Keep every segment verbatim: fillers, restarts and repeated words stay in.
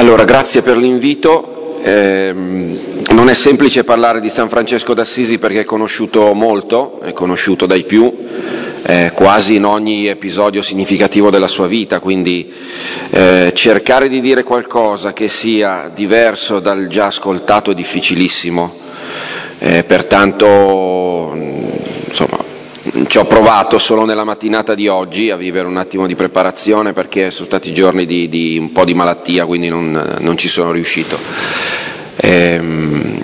Allora, grazie per l'invito. Eh, non è semplice parlare di San Francesco d'Assisi perché è conosciuto molto, è conosciuto dai più, eh, quasi in ogni episodio significativo della sua vita, quindi eh, cercare di dire qualcosa che sia diverso dal già ascoltato è difficilissimo, eh, pertanto insomma ci ho provato solo nella mattinata di oggi a vivere un attimo di preparazione perché sono stati giorni di, di un po' di malattia, quindi non, non ci sono riuscito. Ehm,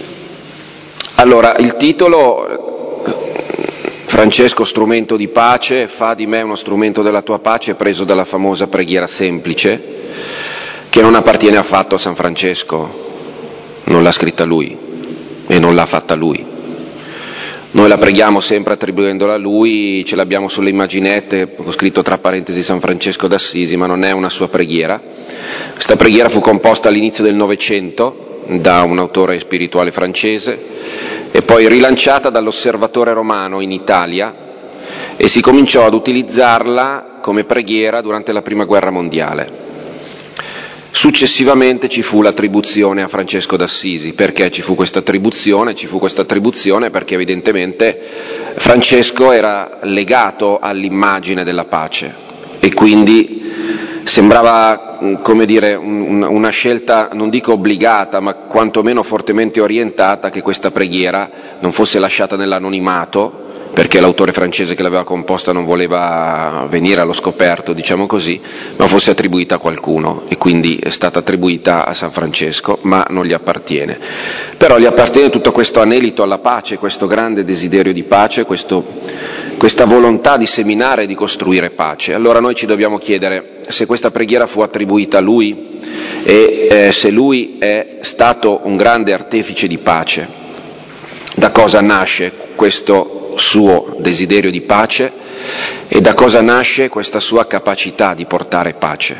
allora, il titolo, Francesco strumento di pace, fa di me uno strumento della tua pace, preso dalla famosa preghiera semplice, che non appartiene affatto a San Francesco, non l'ha scritta lui e non l'ha fatta lui. Noi la preghiamo sempre attribuendola a lui, ce l'abbiamo sulle immaginette, ho scritto tra parentesi San Francesco d'Assisi, ma non è una sua preghiera. Questa preghiera fu composta all'inizio del Novecento da un autore spirituale francese e poi rilanciata dall'Osservatore Romano in Italia e si cominciò ad utilizzarla come preghiera durante la Prima Guerra Mondiale. Successivamente ci fu l'attribuzione a Francesco d'Assisi. Perché ci fu questa attribuzione? Ci fu questa attribuzione perché evidentemente Francesco era legato all'immagine della pace e quindi sembrava, come dire, una scelta non dico obbligata, ma quantomeno fortemente orientata che questa preghiera non fosse lasciata nell'anonimato, perché l'autore francese che l'aveva composta non voleva venire allo scoperto, diciamo così, ma fosse attribuita a qualcuno e quindi è stata attribuita a San Francesco, ma non gli appartiene. Però gli appartiene tutto questo anelito alla pace, questo grande desiderio di pace, questo, questa volontà di seminare e di costruire pace. Allora noi ci dobbiamo chiedere se questa preghiera fu attribuita a lui e eh, se lui è stato un grande artefice di pace. Da cosa nasce questo suo desiderio di pace e da cosa nasce questa sua capacità di portare pace.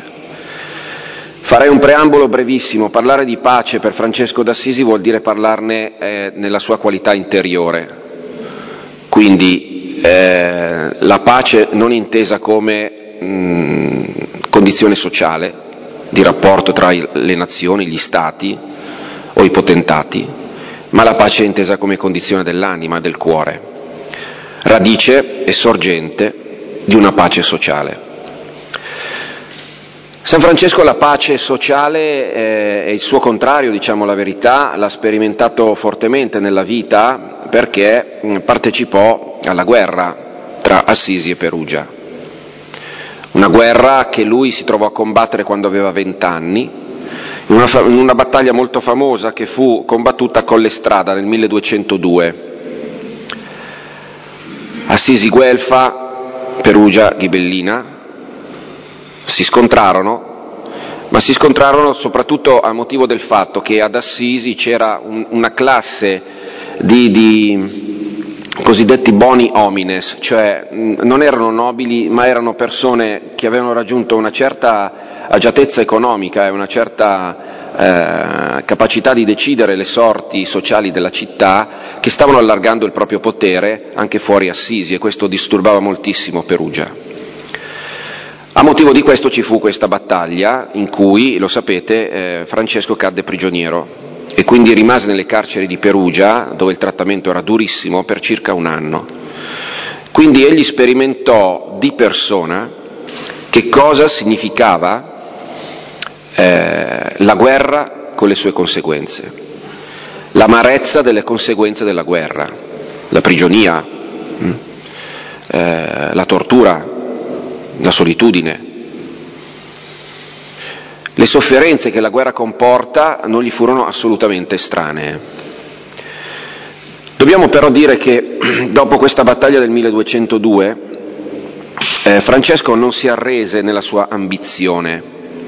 Farei un preambolo brevissimo. Parlare di pace per Francesco d'Assisi vuol dire parlarne eh, nella sua qualità interiore, quindi eh, la pace non intesa come mh, condizione sociale di rapporto tra le nazioni, gli stati o i potentati, ma la pace è intesa come condizione dell'anima, del cuore, radice e sorgente di una pace sociale. San Francesco la pace sociale eh, è il suo contrario, diciamo la verità, l'ha sperimentato fortemente nella vita perché mh, partecipò alla guerra tra Assisi e Perugia. Una guerra che lui si trovò a combattere quando aveva vent'anni, in una, in una battaglia molto famosa che fu combattuta a Collestrada nel milleduecentodue. Assisi Guelfa, Perugia Ghibellina si scontrarono, ma si scontrarono soprattutto a motivo del fatto che ad Assisi c'era un, una classe di, di cosiddetti boni homines, cioè mh, non erano nobili ma erano persone che avevano raggiunto una certa agiatezza economica e una certa Eh, capacità di decidere le sorti sociali della città, che stavano allargando il proprio potere anche fuori Assisi, e questo disturbava moltissimo Perugia. A motivo di questo ci fu questa battaglia in cui, lo sapete, eh, Francesco cadde prigioniero e quindi rimase nelle carceri di Perugia, dove il trattamento era durissimo, per circa un anno. Quindi egli sperimentò di persona che cosa significava Eh, la guerra con le sue conseguenze, l'amarezza delle conseguenze della guerra, la prigionia, mh, eh, la tortura, la solitudine, le sofferenze che la guerra comporta non gli furono assolutamente estranee. Dobbiamo però dire che dopo questa battaglia del milleduecentodue eh, Francesco non si arrese nella sua ambizione.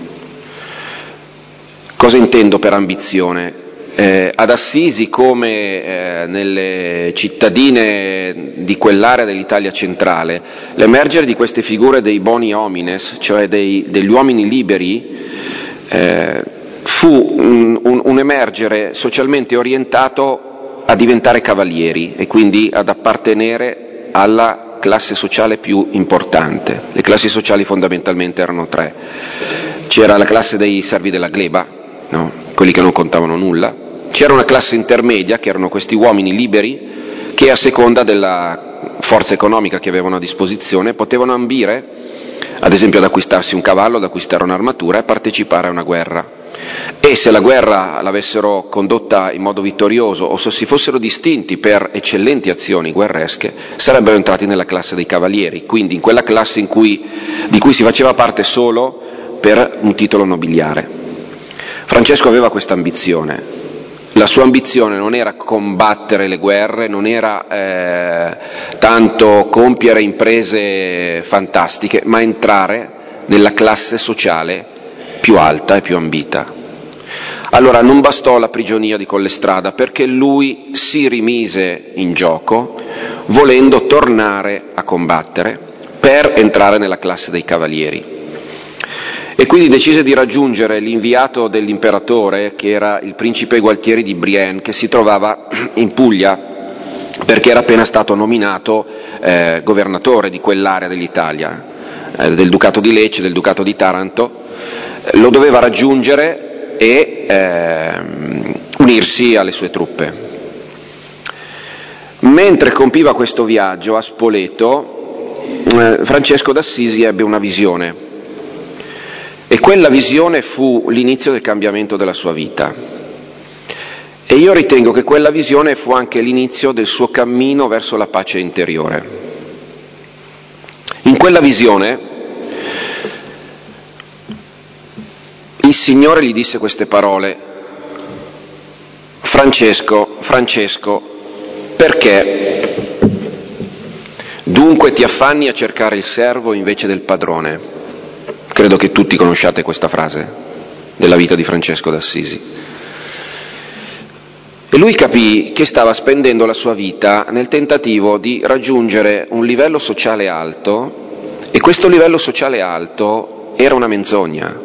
Cosa intendo per ambizione? Eh, ad Assisi, come eh, nelle cittadine di quell'area dell'Italia centrale, l'emergere di queste figure dei boni homines, cioè dei, degli uomini liberi, eh, fu un, un, un emergere socialmente orientato a diventare cavalieri e quindi ad appartenere alla classe sociale più importante. Le classi sociali fondamentalmente erano tre. c'era la classe dei servi della gleba, no? Quelli che non contavano nulla, c'era una classe intermedia che erano questi uomini liberi che a seconda della forza economica che avevano a disposizione potevano ambire ad esempio ad acquistarsi un cavallo, ad acquistare un'armatura e partecipare a una guerra. E se la guerra l'avessero condotta in modo vittorioso o se si fossero distinti per eccellenti azioni guerresche, sarebbero entrati nella classe dei cavalieri, quindi in quella classe in cui, di cui si faceva parte solo per un titolo nobiliare. Francesco aveva questa ambizione. La sua ambizione non era combattere le guerre, non era eh, tanto compiere imprese fantastiche, ma entrare nella classe sociale più alta e più ambita. Allora non bastò la prigionia di Collestrada, perché lui si rimise in gioco volendo tornare a combattere per entrare nella classe dei cavalieri. E quindi decise di raggiungere l'inviato dell'imperatore, che era il principe Gualtieri di Brienne, che si trovava in Puglia, perché era appena stato nominato eh, governatore di quell'area dell'Italia, eh, del Ducato di Lecce, del Ducato di Taranto. Lo doveva raggiungere e eh, unirsi alle sue truppe. Mentre compiva questo viaggio a Spoleto, eh, Francesco d'Assisi ebbe una visione. E quella visione fu l'inizio del cambiamento della sua vita. E io ritengo che quella visione fu anche l'inizio del suo cammino verso la pace interiore. In quella visione il Signore gli disse queste parole: Francesco, Francesco, perché dunque ti affanni a cercare il servo invece del padrone? Credo che tutti conosciate questa frase della vita di Francesco d'Assisi. E lui capì che stava spendendo la sua vita nel tentativo di raggiungere un livello sociale alto, e questo livello sociale alto era una menzogna.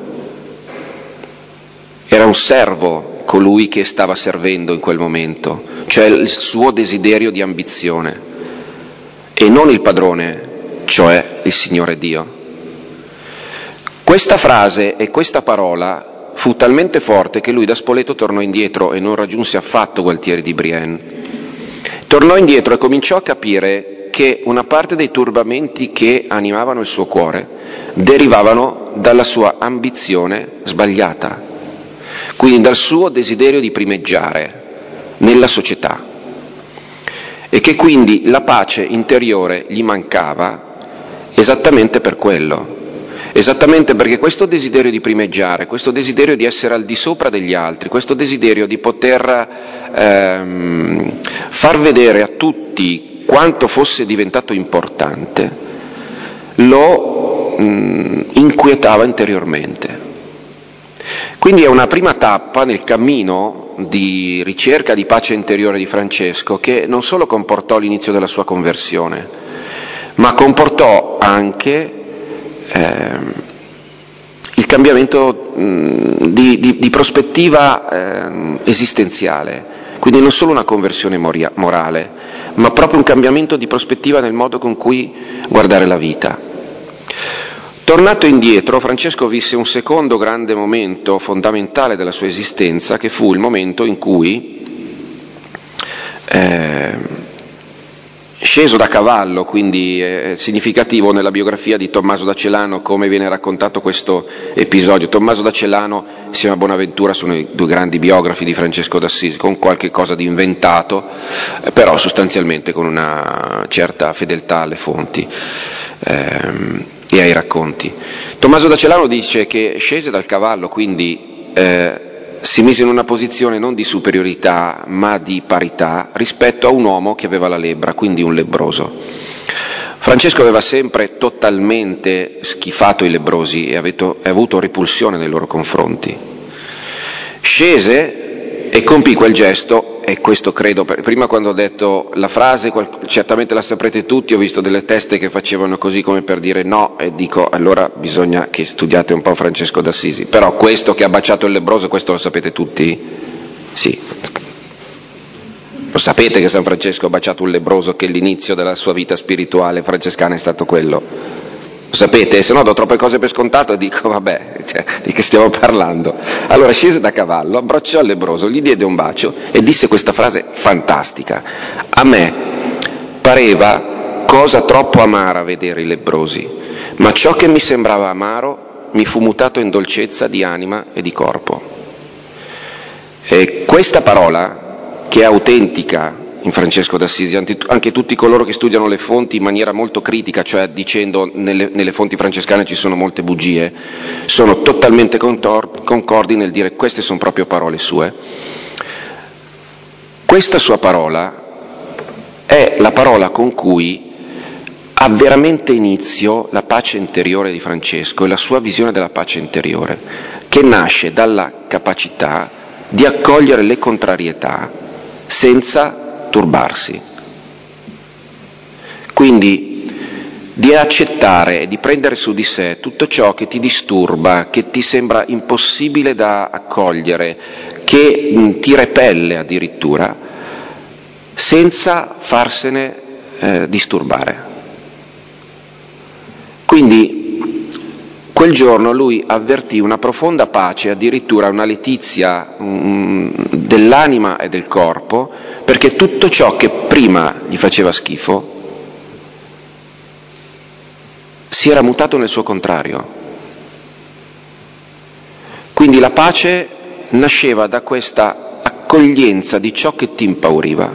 Era un servo colui che stava servendo in quel momento, cioè il suo desiderio di ambizione, e non il padrone, cioè il Signore Dio. Questa frase e questa parola fu talmente forte che lui da Spoleto tornò indietro e non raggiunse affatto Gualtieri di Brienne. Tornò indietro e cominciò a capire che una parte dei turbamenti che animavano il suo cuore derivavano dalla sua ambizione sbagliata, quindi dal suo desiderio di primeggiare nella società, e che quindi la pace interiore gli mancava esattamente per quello. Esattamente perché questo desiderio di primeggiare, questo desiderio di essere al di sopra degli altri, questo desiderio di poter ehm, far vedere a tutti quanto fosse diventato importante, lo mh, inquietava interiormente. Quindi è una prima tappa nel cammino di ricerca di pace interiore di Francesco, che non solo comportò l'inizio della sua conversione, ma comportò anche Eh, il cambiamento mh, di, di, di prospettiva eh, esistenziale, quindi non solo una conversione moria, morale, ma proprio un cambiamento di prospettiva nel modo con cui guardare la vita. Tornato indietro, Francesco visse un secondo grande momento fondamentale della sua esistenza, che fu il momento in cui eh, sceso da cavallo, quindi è significativo nella biografia di Tommaso da Celano come viene raccontato questo episodio. Tommaso da Celano insieme a Bonaventura sono i due grandi biografi di Francesco d'Assisi, con qualche cosa di inventato, però sostanzialmente con una certa fedeltà alle fonti ehm, e ai racconti. Tommaso da Celano dice che scese dal cavallo, quindi eh, si mise in una posizione non di superiorità ma di parità rispetto a un uomo che aveva la lebbra, quindi un lebbroso. Francesco aveva sempre totalmente schifato i lebbrosi e ha avuto repulsione nei loro confronti. Scese e compì quel gesto, e questo credo, prima quando ho detto la frase, certamente la saprete tutti, ho visto delle teste che facevano così come per dire no, e dico allora bisogna che studiate un po' Francesco d'Assisi, però questo che ha baciato il lebbroso, questo lo sapete tutti? Sì. Lo sapete che San Francesco ha baciato un lebbroso, che l'inizio della sua vita spirituale francescana è stato quello? Lo sapete? Se no do troppe cose per scontato e dico vabbè, cioè, di che stiamo parlando? Allora scese da cavallo, abbracciò il lebbroso, gli diede un bacio e disse questa frase fantastica: a me pareva cosa troppo amara vedere i lebbrosi, ma ciò che mi sembrava amaro mi fu mutato in dolcezza di anima e di corpo. E questa parola, che è autentica in Francesco d'Assisi, anche tutti coloro che studiano le fonti in maniera molto critica, cioè dicendo nelle, nelle fonti francescane ci sono molte bugie, sono totalmente concordi nel dire queste sono proprio parole sue. Questa sua parola è la parola con cui ha veramente inizio la pace interiore di Francesco e la sua visione della pace interiore, che nasce dalla capacità di accogliere le contrarietà senza turbarsi. Quindi di accettare e di prendere su di sé tutto ciò che ti disturba, che ti sembra impossibile da accogliere, che mh, ti repelle addirittura, senza farsene eh, disturbare. Quindi quel giorno lui avvertì una profonda pace, addirittura una letizia mh, dell'anima e del corpo, perché tutto ciò che prima gli faceva schifo si era mutato nel suo contrario. Quindi la pace nasceva da questa accoglienza di ciò che ti impauriva,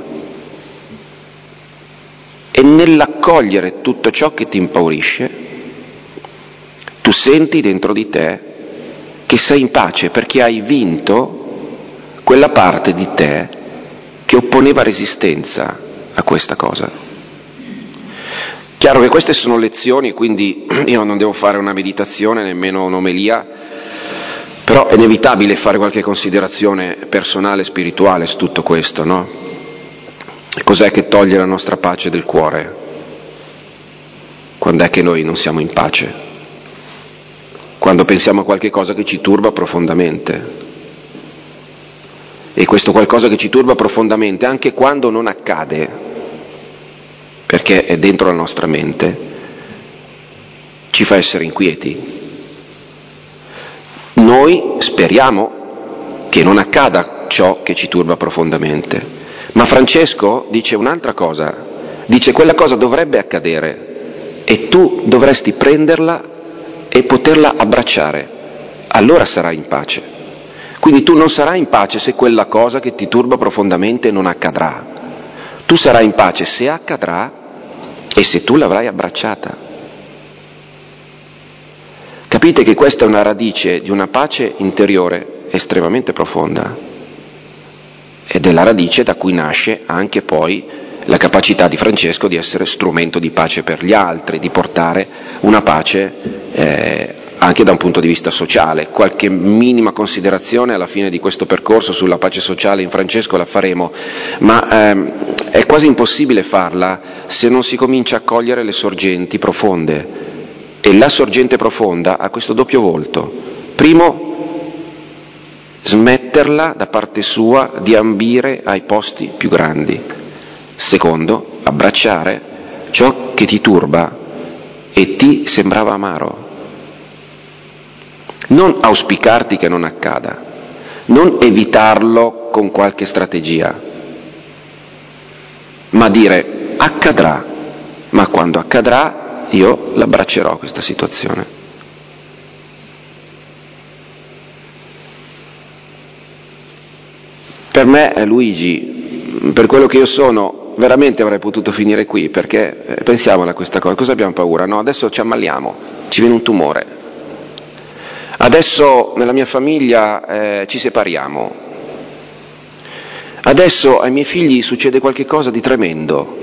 e nell'accogliere tutto ciò che ti impaurisce tu senti dentro di te che sei in pace, perché hai vinto quella parte di te che opponeva resistenza a questa cosa. Chiaro che queste sono lezioni, quindi io non devo fare una meditazione, nemmeno un'omelia, però è inevitabile fare qualche considerazione personale e spirituale su tutto questo, no? Cos'è che toglie la nostra pace del cuore? Quando è che noi non siamo in pace? Quando pensiamo a qualche cosa che ci turba profondamente. E questo qualcosa che ci turba profondamente, anche quando non accade, perché è dentro la nostra mente, ci fa essere inquieti. Noi speriamo che non accada ciò che ci turba profondamente, ma Francesco dice un'altra cosa, dice quella cosa dovrebbe accadere e tu dovresti prenderla e poterla abbracciare, allora sarai in pace. Quindi tu non sarai in pace se quella cosa che ti turba profondamente non accadrà. Tu sarai in pace se accadrà e se tu l'avrai abbracciata. Capite che questa è una radice di una pace interiore estremamente profonda, ed è la radice da cui nasce anche poi la capacità di Francesco di essere strumento di pace per gli altri, di portare una pace eh, anche da un punto di vista sociale. Qualche minima considerazione alla fine di questo percorso sulla pace sociale in Francesco la faremo, ma ehm, è quasi impossibile farla se non si comincia a cogliere le sorgenti profonde, e la sorgente profonda ha questo doppio volto. Primo, smetterla da parte sua di ambire ai posti più grandi. Secondo, abbracciare ciò che ti turba e ti sembrava amaro. Non auspicarti che non accada, non evitarlo con qualche strategia, ma dire accadrà, ma quando accadrà io l'abbraccerò questa situazione. Per me, Luigi, per quello che io sono, veramente avrei potuto finire qui, perché eh, pensiamola a questa cosa, cosa abbiamo paura? No, adesso ci ammaliamo, ci viene un tumore, adesso nella mia famiglia eh, ci separiamo, adesso ai miei figli succede qualche cosa di tremendo,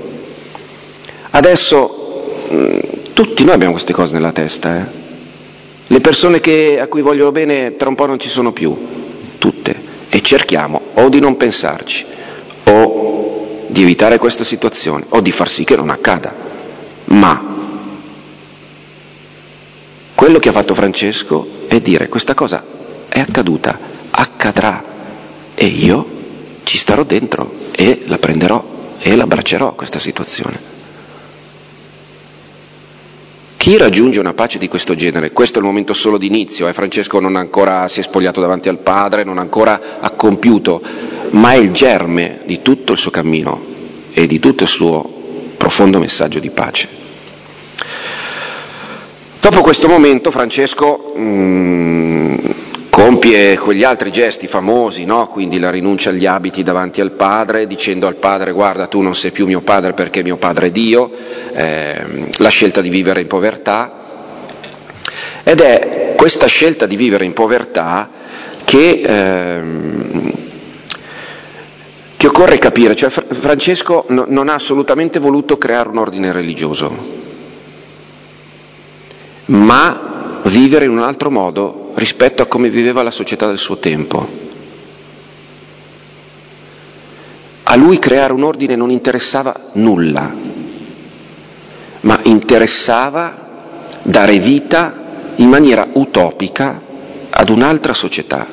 adesso mh, tutti noi abbiamo queste cose nella testa, eh? Le persone che, a cui voglio bene tra un po' non ci sono più, tutte, e cerchiamo o di non pensarci, o di evitare questa situazione, o di far sì che non accada. Ma quello che ha fatto Francesco è dire questa cosa è accaduta, accadrà, e io ci starò dentro e la prenderò e l'abbraccerò questa situazione. Chi raggiunge una pace di questo genere? Questo è il momento solo di inizio, eh? Francesco non ancora si è spogliato davanti al Padre, non ancora ha compiuto, ma è il germe di tutto il suo cammino e di tutto il suo profondo messaggio di pace. Dopo questo momento Francesco mh, compie quegli altri gesti famosi, no? Quindi la rinuncia agli abiti davanti al Padre, dicendo al Padre: guarda, tu non sei più mio Padre perché mio Padre è Dio, eh, la scelta di vivere in povertà, ed è questa scelta di vivere in povertà che, ehm, che occorre capire. Cioè, Francesco no, non ha assolutamente voluto creare un ordine religioso, ma vivere in un altro modo rispetto a come viveva la società del suo tempo. A lui creare un ordine non interessava nulla, ma interessava dare vita in maniera utopica ad un'altra società.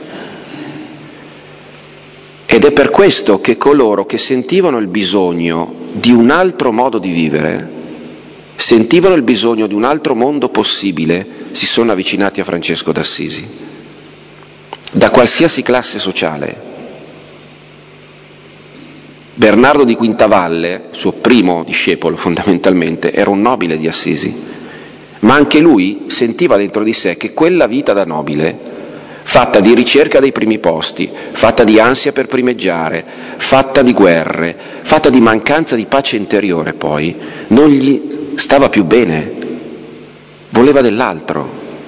Ed è per questo che coloro che sentivano il bisogno di un altro modo di vivere, sentivano il bisogno di un altro mondo possibile, si sono avvicinati a Francesco d'Assisi, da qualsiasi classe sociale. Bernardo di Quintavalle, suo primo discepolo fondamentalmente, era un nobile di Assisi, ma anche lui sentiva dentro di sé che quella vita da nobile, fatta di ricerca dei primi posti, fatta di ansia per primeggiare, fatta di guerre, fatta di mancanza di pace interiore, poi non gli stava più bene, voleva dell'altro.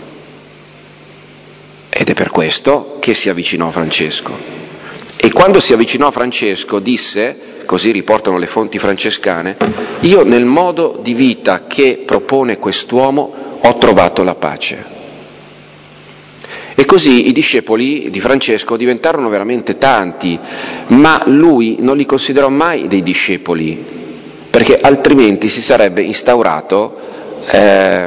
Ed è per questo che si avvicinò a Francesco. E quando si avvicinò a Francesco disse, così riportano le fonti francescane: io nel modo di vita che propone quest'uomo ho trovato la pace. E così i discepoli di Francesco diventarono veramente tanti, ma lui non li considerò mai dei discepoli, perché altrimenti si sarebbe instaurato eh,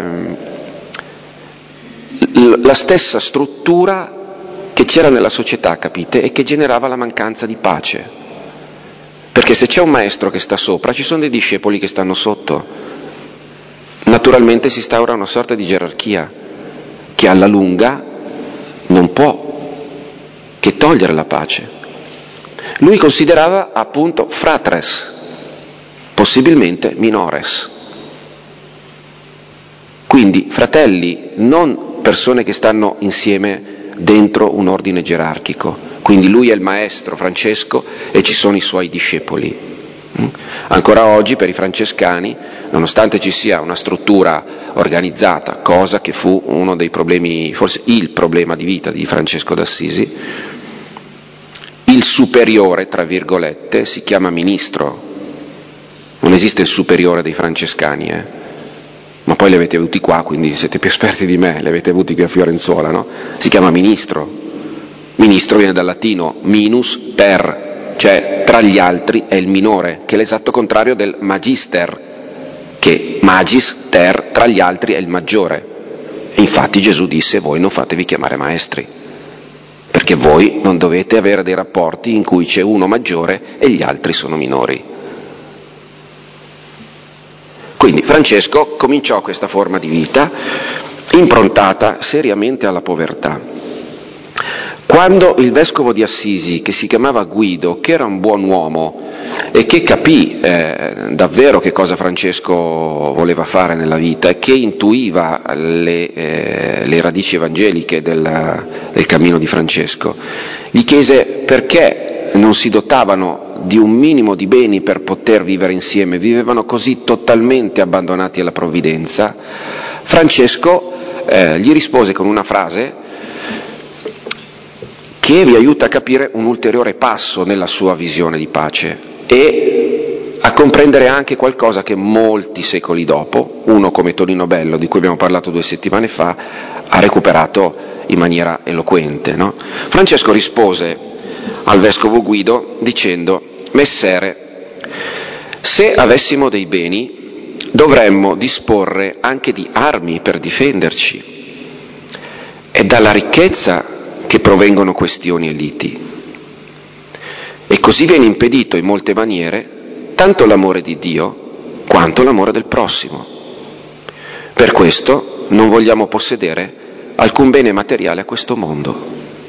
la stessa struttura che c'era nella società, capite? E che generava la mancanza di pace. Perché se c'è un maestro che sta sopra, ci sono dei discepoli che stanno sotto. Naturalmente si instaura una sorta di gerarchia che alla lunga non può che togliere la pace. Lui considerava appunto fratres, possibilmente minores. Quindi fratelli, non persone che stanno insieme dentro un ordine gerarchico. Quindi lui è il maestro Francesco e ci sono i suoi discepoli. Ancora oggi per i francescani, nonostante ci sia una struttura organizzata, cosa che fu uno dei problemi, forse il problema di vita di Francesco d'Assisi, il superiore, tra virgolette, si chiama ministro. Non esiste il superiore dei francescani, eh? Ma poi li avete avuti qua, quindi siete più esperti di me, li avete avuti qui a Fiorenzuola, no? Si chiama ministro. Ministro viene dal latino minus ter, cioè tra gli altri è il minore, che è l'esatto contrario del magister, che magis ter, tra gli altri è il maggiore. E infatti Gesù disse: voi non fatevi chiamare maestri, perché voi non dovete avere dei rapporti in cui c'è uno maggiore e gli altri sono minori. Quindi Francesco cominciò questa forma di vita improntata seriamente alla povertà. Quando il vescovo di Assisi, che si chiamava Guido, che era un buon uomo e che capì eh, davvero che cosa Francesco voleva fare nella vita e che intuiva le, eh, le radici evangeliche del, del cammino di Francesco, gli chiese perché non si dotavano di un minimo di beni per poter vivere insieme, vivevano così totalmente abbandonati alla provvidenza. Francesco eh, gli rispose con una frase che vi aiuta a capire un ulteriore passo nella sua visione di pace e a comprendere anche qualcosa che molti secoli dopo, uno come Tonino Bello, di cui abbiamo parlato due settimane fa, ha recuperato in maniera eloquente, no? Francesco rispose al vescovo Guido dicendo: Messere, se avessimo dei beni dovremmo disporre anche di armi per difenderci. È dalla ricchezza che provengono questioni e liti. E così viene impedito in molte maniere tanto l'amore di Dio quanto l'amore del prossimo. Per questo non vogliamo possedere alcun bene materiale a questo mondo.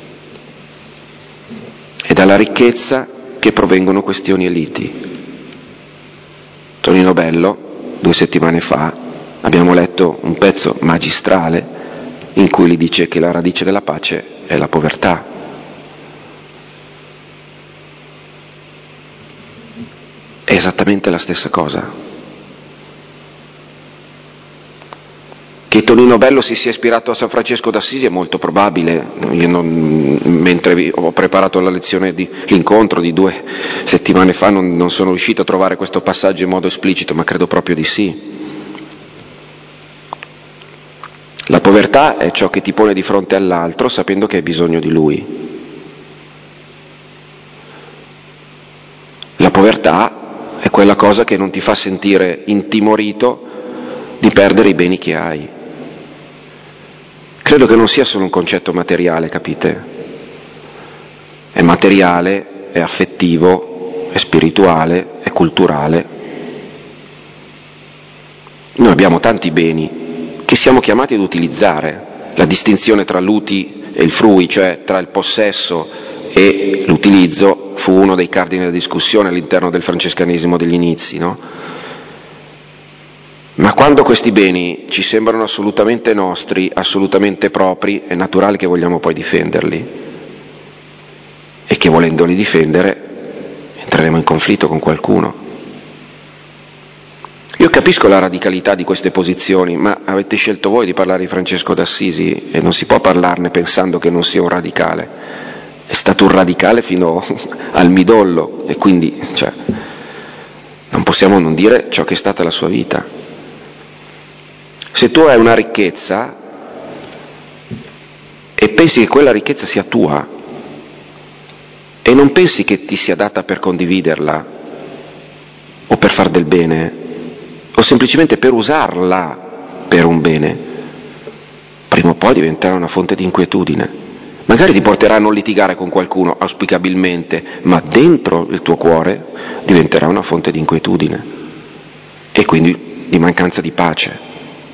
È dalla ricchezza che provengono questioni e liti. Tonino Bello, due settimane fa, abbiamo letto un pezzo magistrale in cui gli dice che la radice della pace è la povertà. È esattamente la stessa cosa. Che Tonino Bello si sia ispirato a San Francesco d'Assisi è molto probabile. Io non, mentre ho preparato la lezione di l'incontro di due settimane fa non, non sono riuscito a trovare questo passaggio in modo esplicito, ma credo proprio di sì. La povertà è ciò che ti pone di fronte all'altro sapendo che hai bisogno di lui. La povertà è quella cosa che non ti fa sentire intimorito di perdere i beni che hai. Credo che non sia solo un concetto materiale, capite? È materiale, è affettivo, è spirituale, è culturale. Noi abbiamo tanti beni che siamo chiamati ad utilizzare. La distinzione tra l'uti e il frui, cioè tra il possesso e l'utilizzo, fu uno dei cardini della discussione all'interno del francescanesimo degli inizi, no? Ma quando questi beni ci sembrano assolutamente nostri, assolutamente propri, è naturale che vogliamo poi difenderli e che volendoli difendere entreremo in conflitto con qualcuno. Io capisco la radicalità di queste posizioni, ma avete scelto voi di parlare di Francesco d'Assisi e non si può parlarne pensando che non sia un radicale. È stato un radicale fino al midollo e quindi cioè, non possiamo non dire ciò che è stata la sua vita. Se tu hai una ricchezza e pensi che quella ricchezza sia tua e non pensi che ti sia data per condividerla o per far del bene o semplicemente per usarla per un bene, prima o poi diventerà una fonte di inquietudine. Magari ti porterà a non litigare con qualcuno, auspicabilmente, ma dentro il tuo cuore diventerà una fonte di inquietudine e quindi di mancanza di pace.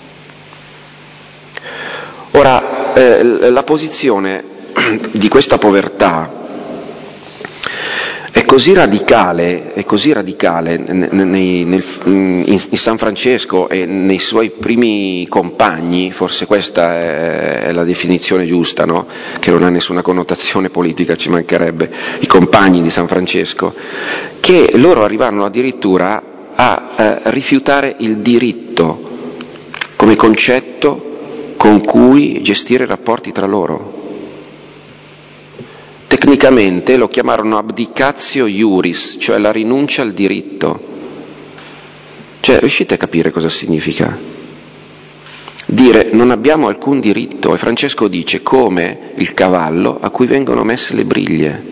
Ora, eh, la posizione di questa povertà è così radicale, è così radicale nei, nel, in, in San Francesco e nei suoi primi compagni, forse questa è, è la definizione giusta, no? Che non ha nessuna connotazione politica, ci mancherebbe, i compagni di San Francesco, che loro arrivarono addirittura a eh, rifiutare il diritto come concetto con cui gestire i rapporti tra loro. Tecnicamente lo chiamarono abdicatio iuris, cioè la rinuncia al diritto. Cioè, riuscite a capire cosa significa? Dire non abbiamo alcun diritto, e Francesco dice come il cavallo a cui vengono messe le briglie.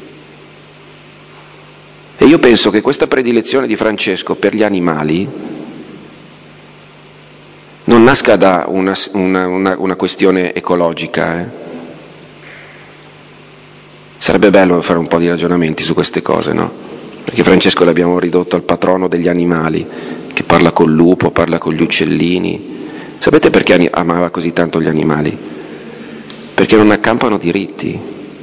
E io penso che questa predilezione di Francesco per gli animali non nasca da una, una, una, una questione ecologica. Eh. Sarebbe bello fare un po' di ragionamenti su queste cose, no? Perché Francesco l'abbiamo ridotto al patrono degli animali, che parla col lupo, parla con gli uccellini. Sapete perché amava così tanto gli animali? Perché non accampano diritti.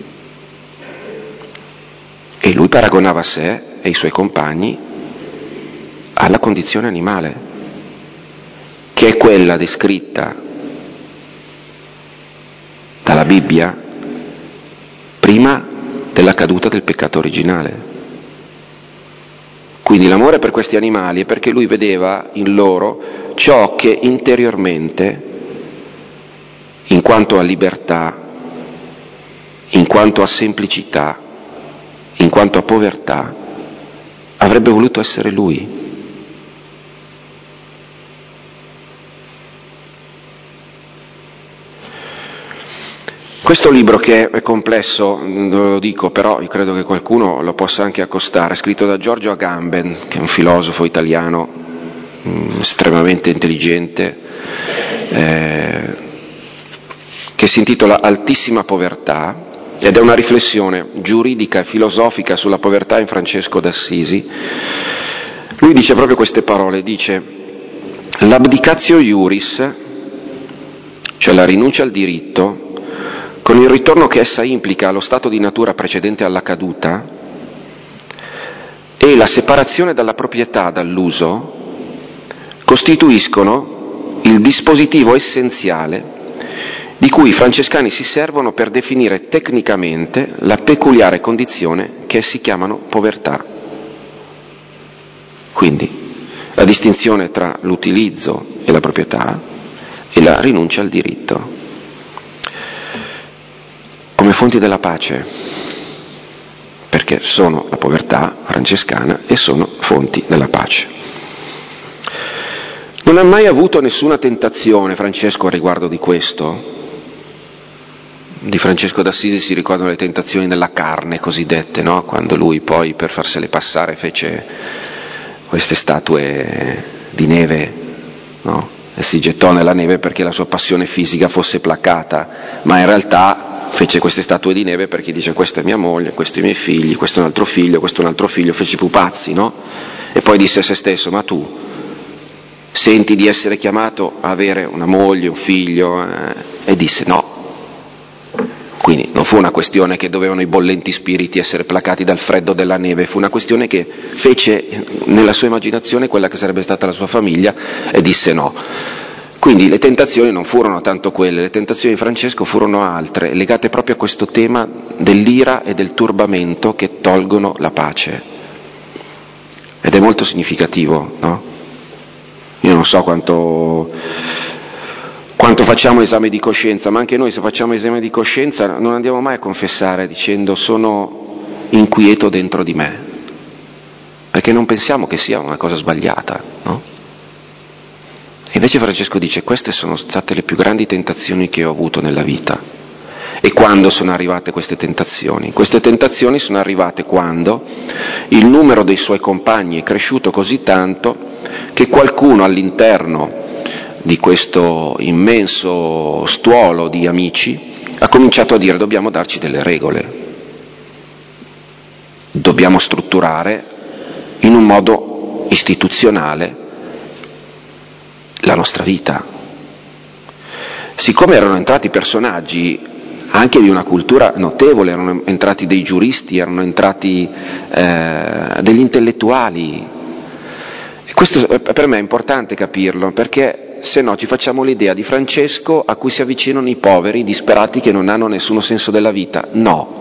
E lui paragonava sé e i suoi compagni alla condizione animale, che è quella descritta dalla Bibbia prima della caduta del peccato originale. Quindi l'amore per questi animali è perché lui vedeva in loro ciò che interiormente, in quanto a libertà, in quanto a semplicità, in quanto a povertà, avrebbe voluto essere lui. Questo libro, che è complesso, non lo dico, però io credo che qualcuno lo possa anche accostare, è scritto da Giorgio Agamben, che è un filosofo italiano mh, estremamente intelligente, eh, che si intitola Altissima povertà, ed è una riflessione giuridica e filosofica sulla povertà in Francesco d'Assisi. Lui dice proprio queste parole, dice: l'abdicatio iuris, cioè la rinuncia al diritto, con il ritorno che essa implica allo stato di natura precedente alla caduta, e la separazione dalla proprietà dall'uso, costituiscono il dispositivo essenziale di cui i francescani si servono per definire tecnicamente la peculiare condizione che essi chiamano povertà. Quindi la distinzione tra l'utilizzo e la proprietà e la rinuncia al diritto come fonti della pace, perché sono la povertà francescana e sono fonti della pace. Non ha mai avuto nessuna tentazione Francesco a riguardo di questo. Di Francesco d'Assisi si ricordano le tentazioni della carne cosiddette, no? Quando lui poi per farsele passare fece queste statue di neve, no? E si gettò nella neve perché la sua passione fisica fosse placata, ma in realtà fece queste statue di neve perché dice: questa è mia moglie, questi i miei figli, questo è un altro figlio, questo è un altro figlio, fece i pupazzi, no? E poi disse a se stesso: ma tu senti di essere chiamato a avere una moglie, un figlio? Eh? E disse no. Quindi non fu una questione che dovevano i bollenti spiriti essere placati dal freddo della neve, fu una questione che fece nella sua immaginazione quella che sarebbe stata la sua famiglia e disse no. Quindi le tentazioni non furono tanto quelle, le tentazioni di Francesco furono altre, legate proprio a questo tema dell'ira e del turbamento che tolgono la pace. Ed è molto significativo, no? Io non so quanto... quanto facciamo esame di coscienza, ma anche noi se facciamo esame di coscienza non andiamo mai a confessare dicendo sono inquieto dentro di me, perché non pensiamo che sia una cosa sbagliata, no? E invece Francesco dice: queste sono state le più grandi tentazioni che ho avuto nella vita. E quando sono arrivate queste tentazioni? Queste tentazioni sono arrivate quando il numero dei suoi compagni è cresciuto così tanto che qualcuno all'interno di questo immenso stuolo di amici ha cominciato a dire: dobbiamo darci delle regole, dobbiamo strutturare in un modo istituzionale la nostra vita. Siccome erano entrati personaggi anche di una cultura notevole, erano entrati dei giuristi, erano entrati eh, degli intellettuali, e questo per me è importante capirlo, perché se no ci facciamo l'idea di Francesco a cui si avvicinano i poveri, i disperati che non hanno nessuno senso della vita. No,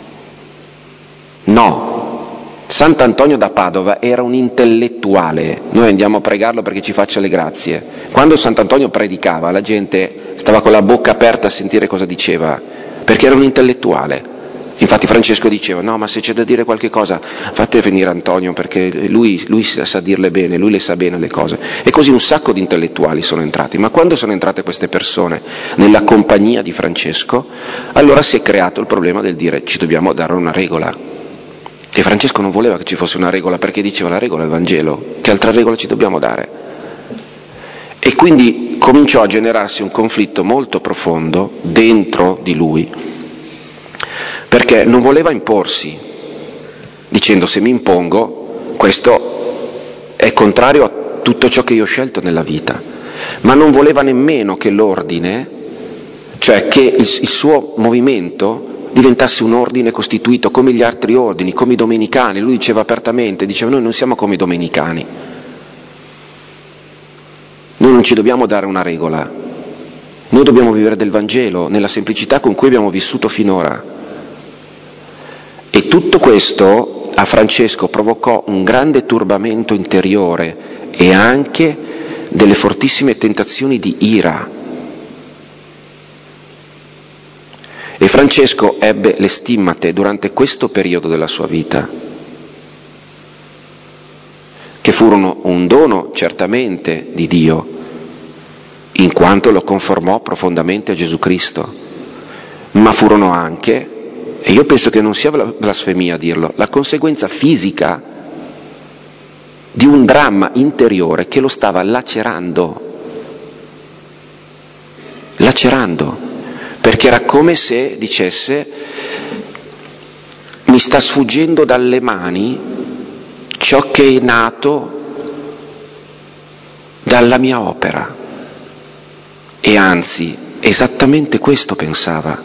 no. Sant'Antonio da Padova era un intellettuale, noi andiamo a pregarlo perché ci faccia le grazie. Quando Sant'Antonio predicava la gente stava con la bocca aperta a sentire cosa diceva, perché era un intellettuale. Infatti Francesco diceva: no, ma se c'è da dire qualche cosa fate venire Antonio, perché lui, lui sa dirle bene, lui le sa bene le cose. E così un sacco di intellettuali sono entrati, ma quando sono entrate queste persone nella compagnia di Francesco, allora si è creato il problema del dire: ci dobbiamo dare una regola. E Francesco non voleva che ci fosse una regola, perché diceva: la regola è il Vangelo, che altra regola ci dobbiamo dare? E quindi cominciò a generarsi un conflitto molto profondo dentro di lui, perché non voleva imporsi, dicendo: se mi impongo, questo è contrario a tutto ciò che io ho scelto nella vita. Ma non voleva nemmeno che l'ordine, cioè che il, il suo movimento diventasse un ordine costituito come gli altri ordini, come i domenicani. Lui diceva apertamente, diceva: noi non siamo come i domenicani, noi non ci dobbiamo dare una regola, noi dobbiamo vivere del Vangelo nella semplicità con cui abbiamo vissuto finora. E tutto questo a Francesco provocò un grande turbamento interiore e anche delle fortissime tentazioni di ira. E Francesco ebbe le stimmate durante questo periodo della sua vita, che furono un dono certamente di Dio, in quanto lo conformò profondamente a Gesù Cristo, ma furono anche, e io penso che non sia blasfemia a dirlo, la conseguenza fisica di un dramma interiore che lo stava lacerando, lacerando, perché era come se dicesse: mi sta sfuggendo dalle mani ciò che è nato dalla mia opera. E anzi, esattamente questo pensava.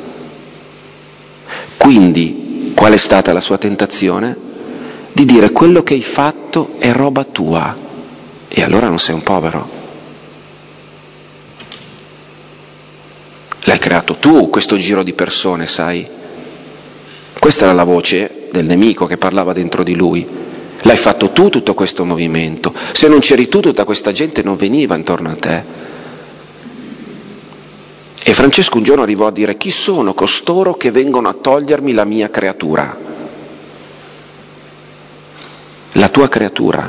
Quindi, qual è stata la sua tentazione? Di dire: quello che hai fatto è roba tua, e allora non sei un povero. L'hai creato tu questo giro di persone, sai? Questa era la voce del nemico che parlava dentro di lui. L'hai fatto tu tutto questo movimento. Se non c'eri tu, tutta questa gente non veniva intorno a te. E Francesco un giorno arrivò a dire: chi sono costoro che vengono a togliermi la mia creatura? La tua creatura.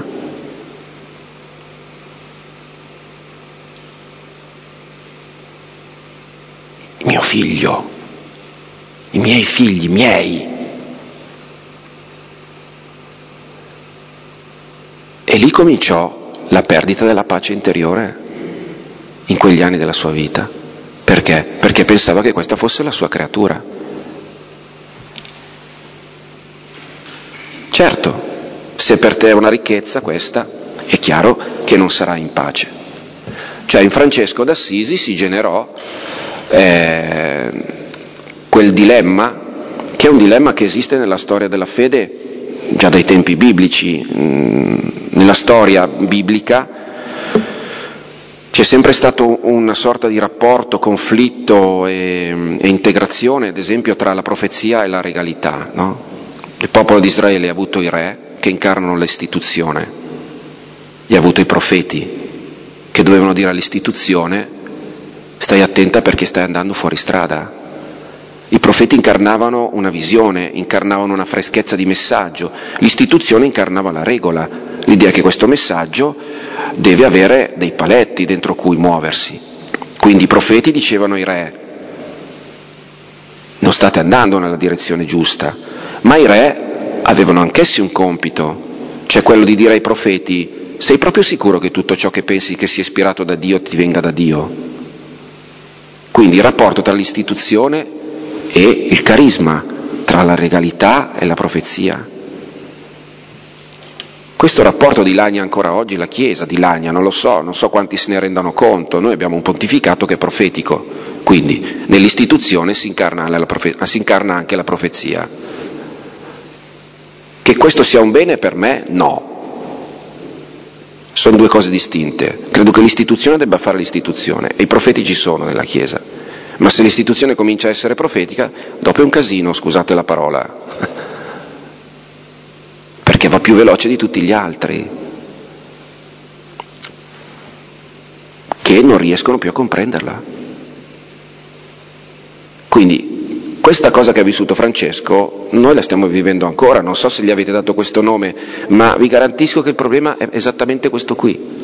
Mio figlio, i miei figli, miei. E lì cominciò la perdita della pace interiore in quegli anni della sua vita. Perché? Perché pensava che questa fosse la sua creatura. Certo, se per te è una ricchezza questa, è chiaro che non sarai in pace. Cioè in Francesco d'Assisi si generò eh, quel dilemma, che è un dilemma che esiste nella storia della fede già dai tempi biblici. Nella storia biblica c'è sempre stato una sorta di rapporto, conflitto e, e integrazione, ad esempio, tra la profezia e la regalità, no? Il popolo di Israele ha avuto i re che incarnano l'istituzione, e ha avuto i profeti che dovevano dire all'istituzione: stai attenta perché stai andando fuori strada. I profeti incarnavano una visione, incarnavano una freschezza di messaggio, l'istituzione incarnava la regola, l'idea che questo messaggio deve avere dei paletti dentro cui muoversi. Quindi i profeti dicevano ai re: non state andando nella direzione giusta, ma i re avevano anch'essi un compito, cioè quello di dire ai profeti: sei proprio sicuro che tutto ciò che pensi che sia ispirato da Dio ti venga da Dio? Quindi il rapporto tra l'istituzione e il carisma, tra la regalità e la profezia. Questo rapporto dilania ancora oggi la Chiesa, dilania, non lo so, non so quanti se ne rendano conto. Noi abbiamo un pontificato che è profetico, quindi nell'istituzione si incarna, la profe- si incarna anche la profezia. Che questo sia un bene per me? No. Sono due cose distinte. Credo che l'istituzione debba fare l'istituzione, e i profeti ci sono nella Chiesa. Ma se l'istituzione comincia a essere profetica, dopo è un casino, scusate la parola, perché va più veloce di tutti gli altri, che non riescono più a comprenderla. Quindi questa cosa che ha vissuto Francesco noi la stiamo vivendo ancora. Non so se gli avete dato questo nome, ma vi garantisco che il problema è esattamente questo qui,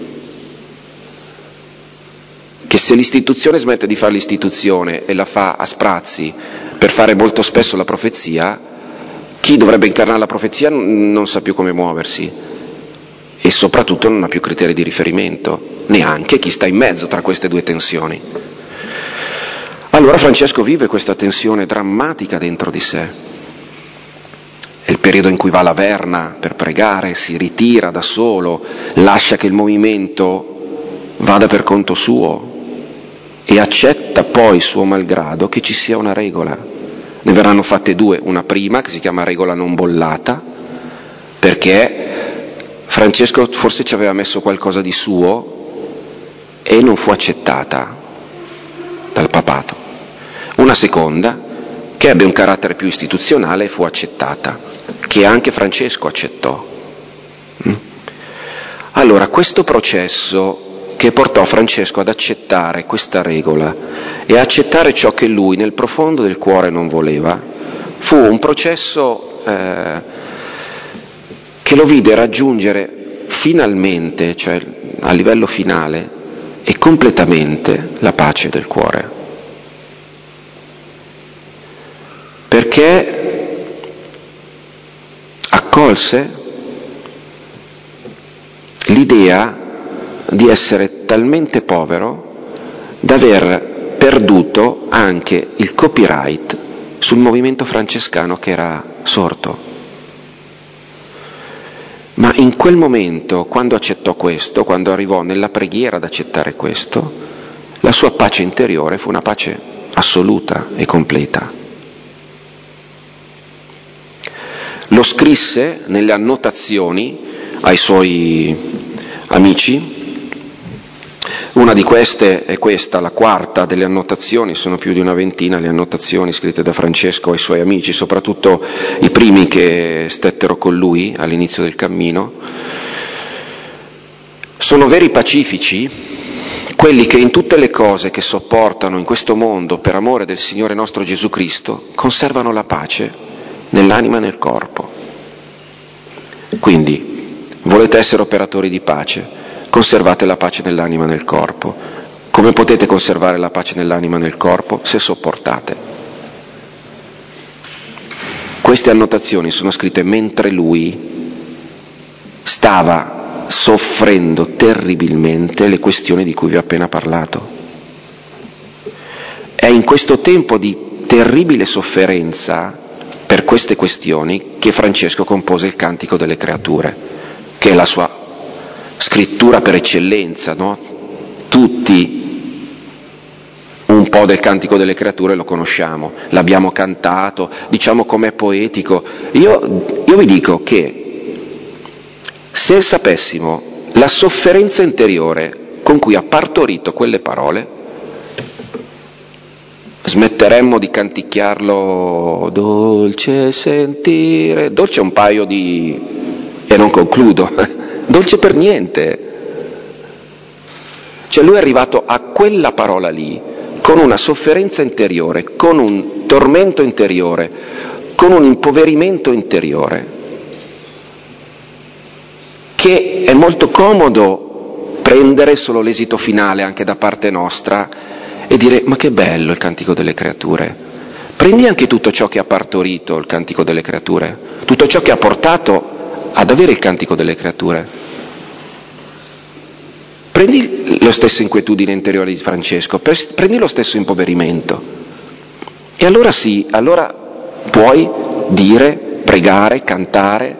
che se l'istituzione smette di fare l'istituzione e la fa a sprazzi per fare molto spesso la profezia, chi dovrebbe incarnare la profezia non sa più come muoversi e soprattutto non ha più criteri di riferimento, neanche chi sta in mezzo tra queste due tensioni. Allora Francesco vive questa tensione drammatica dentro di sé. È il periodo in cui va alla Verna per pregare, si ritira da solo, lascia che il movimento vada per conto suo e accetta poi suo malgrado che ci sia una regola. Ne verranno fatte due, una prima che si chiama regola non bollata, perché Francesco forse ci aveva messo qualcosa di suo e non fu accettata dal papato. Una seconda che ebbe un carattere più istituzionale e fu accettata, che anche Francesco accettò. Allora questo processo che portò Francesco ad accettare questa regola e a accettare ciò che lui nel profondo del cuore non voleva, fu un processo eh, che lo vide raggiungere finalmente, cioè a livello finale e completamente, la pace del cuore. Perché accolse l'idea di essere talmente povero da aver perduto anche il copyright sul movimento francescano che era sorto. Ma in quel momento, quando accettò questo, quando arrivò nella preghiera ad accettare questo, la sua pace interiore fu una pace assoluta e completa. Lo scrisse nelle annotazioni ai suoi amici. Una di queste è questa, la quarta delle annotazioni, sono più di una ventina le annotazioni scritte da Francesco ai suoi amici, soprattutto i primi che stettero con lui all'inizio del cammino. Sono veri pacifici quelli che in tutte le cose che sopportano in questo mondo per amore del Signore nostro Gesù Cristo conservano la pace nell'anima e nel corpo. Quindi, volete essere operatori di pace? Conservate la pace nell'anima e nel corpo. Come potete conservare la pace nell'anima e nel corpo? Se sopportate. Queste annotazioni sono scritte mentre lui stava soffrendo terribilmente le questioni di cui vi ho appena parlato. È in questo tempo di terribile sofferenza per queste questioni che Francesco compose il Cantico delle Creature, che è la sua scrittura per eccellenza, no? Tutti un po' del Cantico delle Creature lo conosciamo, l'abbiamo cantato, diciamo com'è poetico. Io, io vi dico che se sapessimo la sofferenza interiore con cui ha partorito quelle parole, smetteremmo di canticchiarlo dolce sentire, dolce un paio di... e non concludo, dolce per niente. Cioè lui è arrivato a quella parola lì con una sofferenza interiore, con un tormento interiore, con un impoverimento interiore, che è molto comodo prendere solo l'esito finale anche da parte nostra e dire ma che bello il Cantico delle Creature. Prendi anche tutto ciò che ha partorito il Cantico delle Creature, tutto ciò che ha portato ad avere il Cantico delle Creature. Prendi lo stesso inquietudine interiore di Francesco, prendi lo stesso impoverimento e allora sì, allora puoi dire, pregare, cantare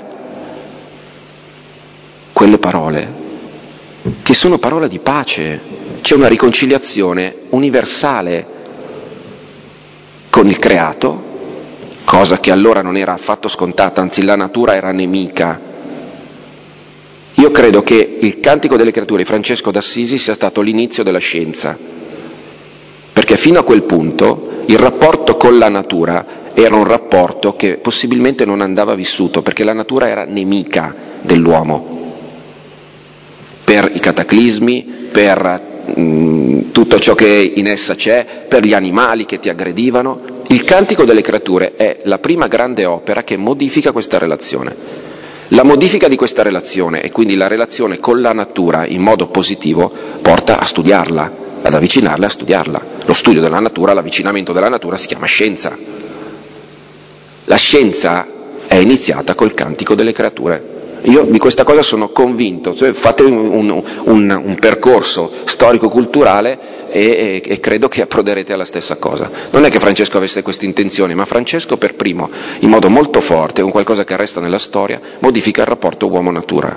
quelle parole che sono parole di pace. C'è una riconciliazione universale con il creato, cosa che allora non era affatto scontata, anzi la natura era nemica. Io credo che il Cantico delle Creature di Francesco d'Assisi sia stato l'inizio della scienza, perché fino a quel punto il rapporto con la natura era un rapporto che possibilmente non andava vissuto, perché la natura era nemica dell'uomo, per i cataclismi, per mh, tutto ciò che in essa c'è, per gli animali che ti aggredivano. Il Cantico delle Creature è la prima grande opera che modifica questa relazione. La modifica di questa relazione e quindi la relazione con la natura in modo positivo porta a studiarla, ad avvicinarla e a studiarla. Lo studio della natura, l'avvicinamento della natura si chiama scienza. La scienza è iniziata col Cantico delle Creature. Io di questa cosa sono convinto, cioè fate un, un, un, un percorso storico-culturale e, e, e credo che approderete alla stessa cosa. Non è che Francesco avesse queste intenzioni, ma Francesco per primo, in modo molto forte, con qualcosa che resta nella storia, modifica il rapporto uomo-natura,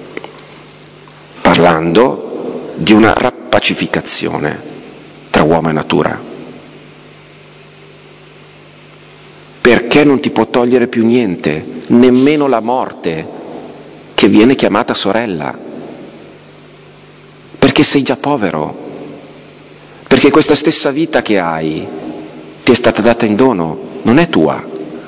parlando di una rappacificazione tra uomo e natura. Perché non ti può togliere più niente, nemmeno la morte, che viene chiamata sorella, perché sei già povero, perché questa stessa vita che hai ti è stata data in dono, non è tua.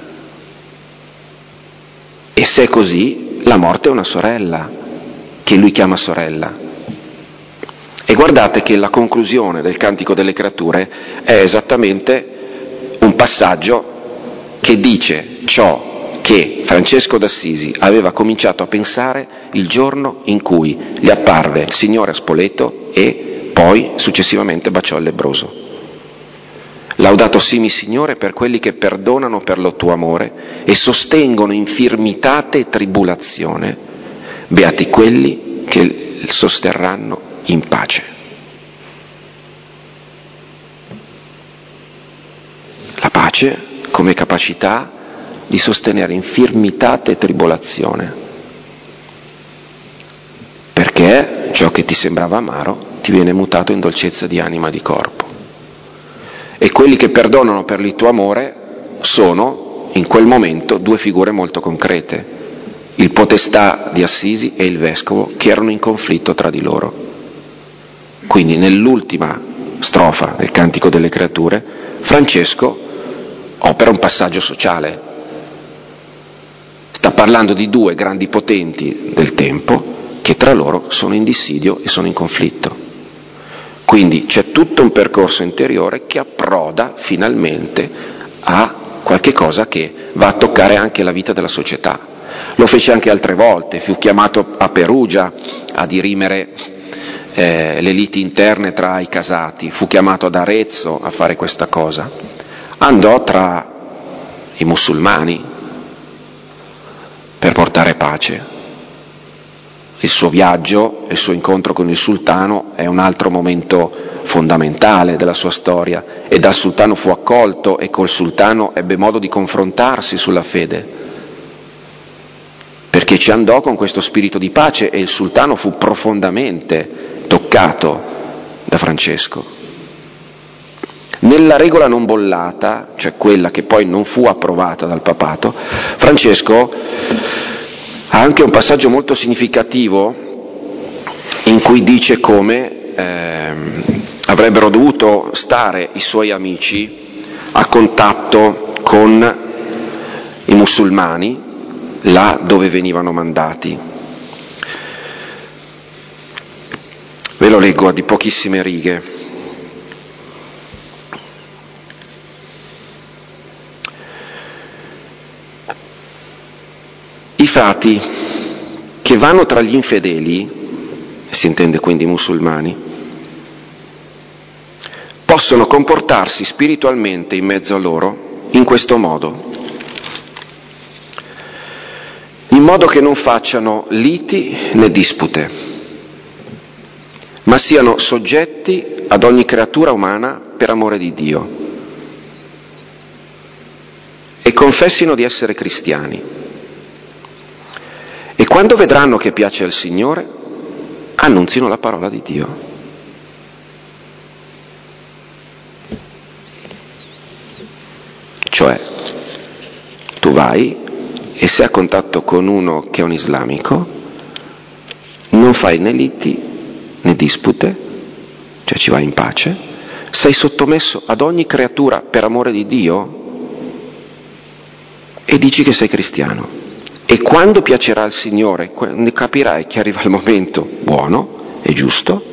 E se è così, la morte è una sorella, che lui chiama sorella. E guardate che la conclusione del Cantico delle Creature è esattamente un passaggio che dice ciò che Francesco d'Assisi aveva cominciato a pensare il giorno in cui gli apparve il Signore a Spoleto e poi successivamente baciò il lebbroso. Laudato simi Signore per quelli che perdonano per lo tuo amore e sostengono infirmitate e tribolazione, beati quelli che sosterranno in pace. La pace come capacità di sostenere infirmitate e tribolazione. ciò che ti sembrava amaro ti viene mutato in dolcezza di anima e di corpo. E quelli che perdonano per il tuo amore sono, in quel momento, due figure molto concrete, il potestà di Assisi e il vescovo, che erano in conflitto tra di loro. Quindi nell'ultima strofa del Cantico delle Creature, Francesco opera un passaggio sociale. Sta parlando di due grandi potenti del tempo che tra loro sono in dissidio e sono in conflitto. Quindi c'è tutto un percorso interiore che approda finalmente a qualche cosa che va a toccare anche la vita della società. Lo fece anche altre volte, fu chiamato a Perugia a dirimere eh, le liti interne tra i casati, fu chiamato ad Arezzo a fare questa cosa. Andò tra i musulmani per portare pace. Il suo viaggio, il suo incontro con il sultano è un altro momento fondamentale della sua storia, e dal sultano fu accolto e col sultano ebbe modo di confrontarsi sulla fede, perché ci andò con questo spirito di pace e il sultano fu profondamente toccato da Francesco. Nella regola non bollata, cioè quella che poi non fu approvata dal papato, Francesco ha anche un passaggio molto significativo in cui dice come eh, avrebbero dovuto stare i suoi amici a contatto con i musulmani là dove venivano mandati. Ve lo leggo di pochissime righe. I frati che vanno tra gli infedeli, si intende quindi i musulmani, possono comportarsi spiritualmente in mezzo a loro in questo modo, in modo che non facciano liti né dispute, ma siano soggetti ad ogni creatura umana per amore di Dio e confessino di essere cristiani. E quando vedranno che piace al Signore, annunzino la parola di Dio. Cioè, tu vai e sei a contatto con uno che è un islamico, non fai né liti né dispute, cioè ci vai in pace, sei sottomesso ad ogni creatura per amore di Dio e dici che sei cristiano. E quando piacerà al Signore, quando capirai che arriva il momento buono e giusto,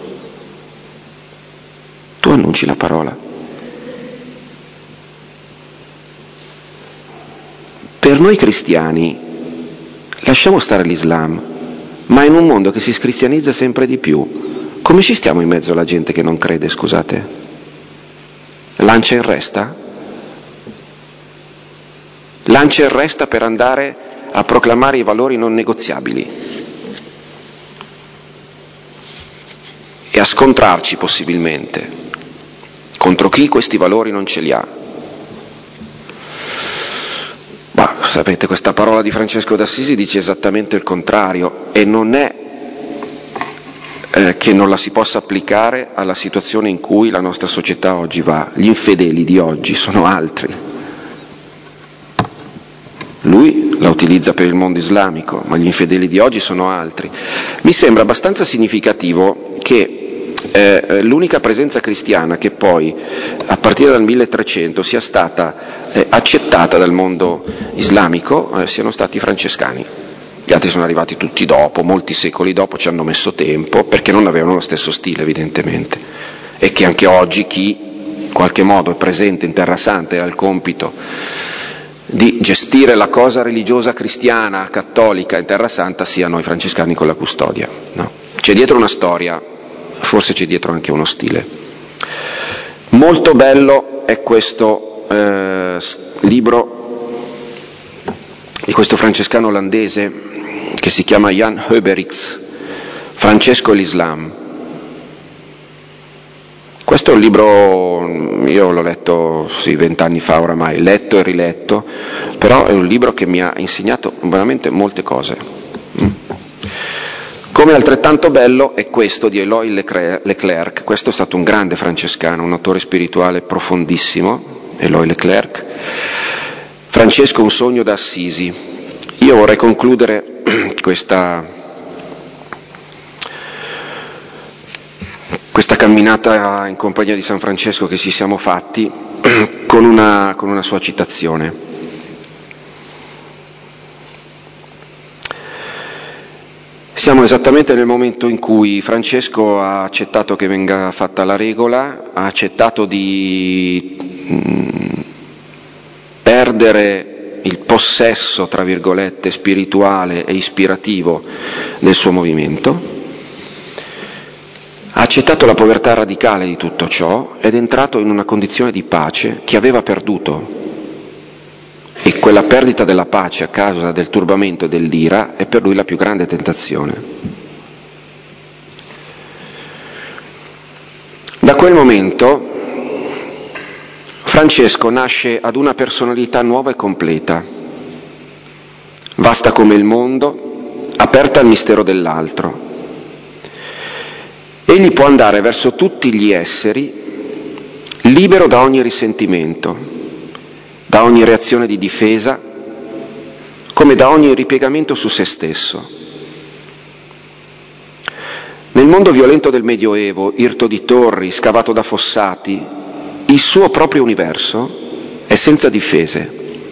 tu annunci la parola. Per noi cristiani, lasciamo stare l'Islam, ma in un mondo che si scristianizza sempre di più, come ci stiamo in mezzo alla gente che non crede, scusate? Lancia in resta? Lancia in resta per andare a proclamare i valori non negoziabili e a scontrarci possibilmente contro chi questi valori non ce li ha. Ma sapete, questa parola di Francesco d'Assisi dice esattamente il contrario, e non è eh, che non la si possa applicare alla situazione in cui la nostra società oggi va. Gli infedeli di oggi sono altri. Lui la utilizza per il mondo islamico, ma gli infedeli di oggi sono altri. Mi sembra abbastanza significativo che eh, l'unica presenza cristiana che poi, a partire dal milletrecento, sia stata eh, accettata dal mondo islamico eh, siano stati i francescani. Gli altri sono arrivati tutti dopo, molti secoli dopo, ci hanno messo tempo, perché non avevano lo stesso stile evidentemente. E che anche oggi chi in qualche modo è presente in Terra Santa e ha il compito di gestire la cosa religiosa cristiana, cattolica in Terra Santa siano i francescani con la custodia. No? C'è dietro una storia, forse c'è dietro anche uno stile. Molto bello è questo eh, libro di questo francescano olandese che si chiama Jan Huyberichs, Francesco e l'Islam. Questo è un libro, io l'ho letto sì, vent'anni fa oramai, letto e riletto, però è un libro che mi ha insegnato veramente molte cose. Come altrettanto bello è questo di Eloy Leclerc. Questo è stato un grande francescano, un autore spirituale profondissimo, Eloy Leclerc. Francesco, un sogno da Assisi. Io vorrei concludere questa, questa camminata in compagnia di San Francesco che ci siamo fatti con una, con una sua citazione. Siamo esattamente nel momento in cui Francesco ha accettato che venga fatta la regola, ha accettato di mh, perdere il possesso, tra virgolette, spirituale e ispirativo del suo movimento, ha accettato la povertà radicale di tutto ciò ed è entrato in una condizione di pace che aveva perduto. E quella perdita della pace a causa del turbamento e dell'ira è per lui la più grande tentazione. Da quel momento Francesco nasce ad una personalità nuova e completa, vasta come il mondo, aperta al mistero dell'altro. Egli può andare verso tutti gli esseri libero da ogni risentimento, da ogni reazione di difesa, come da ogni ripiegamento su se stesso. Nel mondo violento del Medioevo, irto di torri, scavato da fossati, il suo proprio universo è senza difese,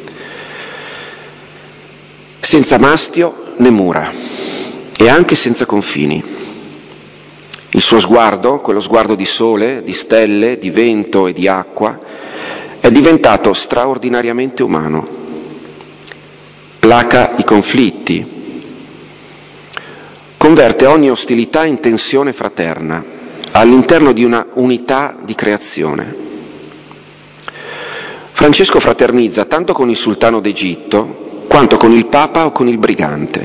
senza mastio né mura e anche senza confini. Il suo sguardo, quello sguardo di sole, di stelle, di vento e di acqua, è diventato straordinariamente umano, placa i conflitti, converte ogni ostilità in tensione fraterna all'interno di una unità di creazione. Francesco fraternizza tanto con il sultano d'Egitto quanto con il papa o con il brigante.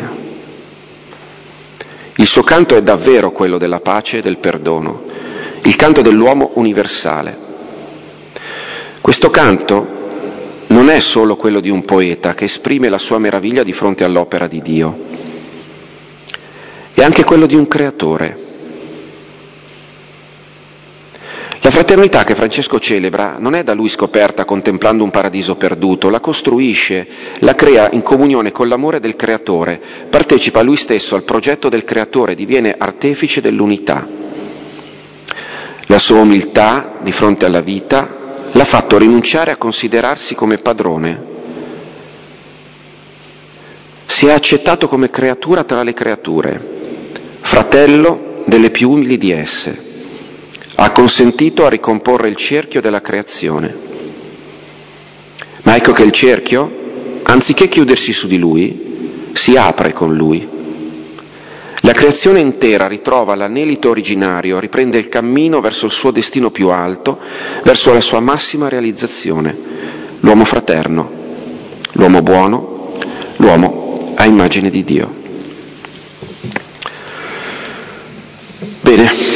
Il suo canto è davvero quello della pace e del perdono, il canto dell'uomo universale. Questo canto non è solo quello di un poeta che esprime la sua meraviglia di fronte all'opera di Dio, è anche quello di un creatore. La fraternità che Francesco celebra non è da lui scoperta contemplando un paradiso perduto, la costruisce, la crea in comunione con l'amore del creatore, partecipa lui stesso al progetto del creatore, diviene artefice dell'unità. La sua umiltà di fronte alla vita l'ha fatto rinunciare a considerarsi come padrone. Si è accettato come creatura tra le creature, fratello delle più umili di esse. Ha consentito a ricomporre il cerchio della creazione. Ma ecco che il cerchio, anziché chiudersi su di lui, si apre con lui. La creazione intera ritrova l'anelito originario, riprende il cammino verso il suo destino più alto, verso la sua massima realizzazione, l'uomo fraterno, l'uomo buono, l'uomo a immagine di Dio. Bene.